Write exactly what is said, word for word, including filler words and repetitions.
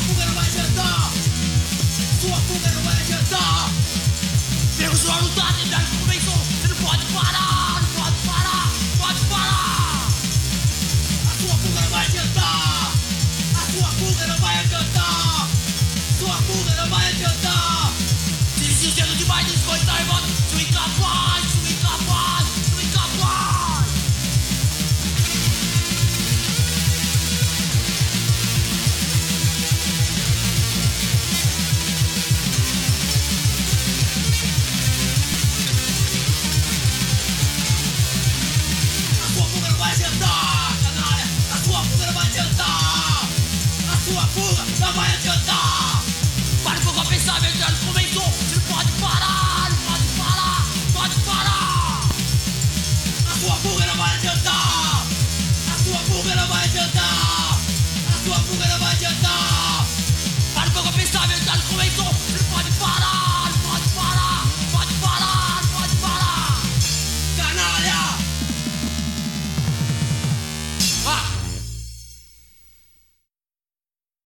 fuga não vai adiantar. Sua fuga não vai adiantar. Pega o suor no tato e já começou. Você não pode parar, não pode parar, pode parar. A sua fuga não vai adiantar. A sua fuga não vai adiantar. Sua fuga não vai adiantar. Se desistindo demais, descoitar e volta. Sou incapaz, sou incapaz, sou incapaz. A sua fuga não vai adiantar, canalha. A sua fuga não vai adiantar. A sua fuga não vai adiantar. Para um pouco a pensar, meu Deus, começou. Você não pode parar, não pode parar, pode parar. A sua fuga não vai adiantar. A sua fuga não vai adiantar. A sua fuga não vai adiantar. Para um pouco a pensar, meu Deus, começou.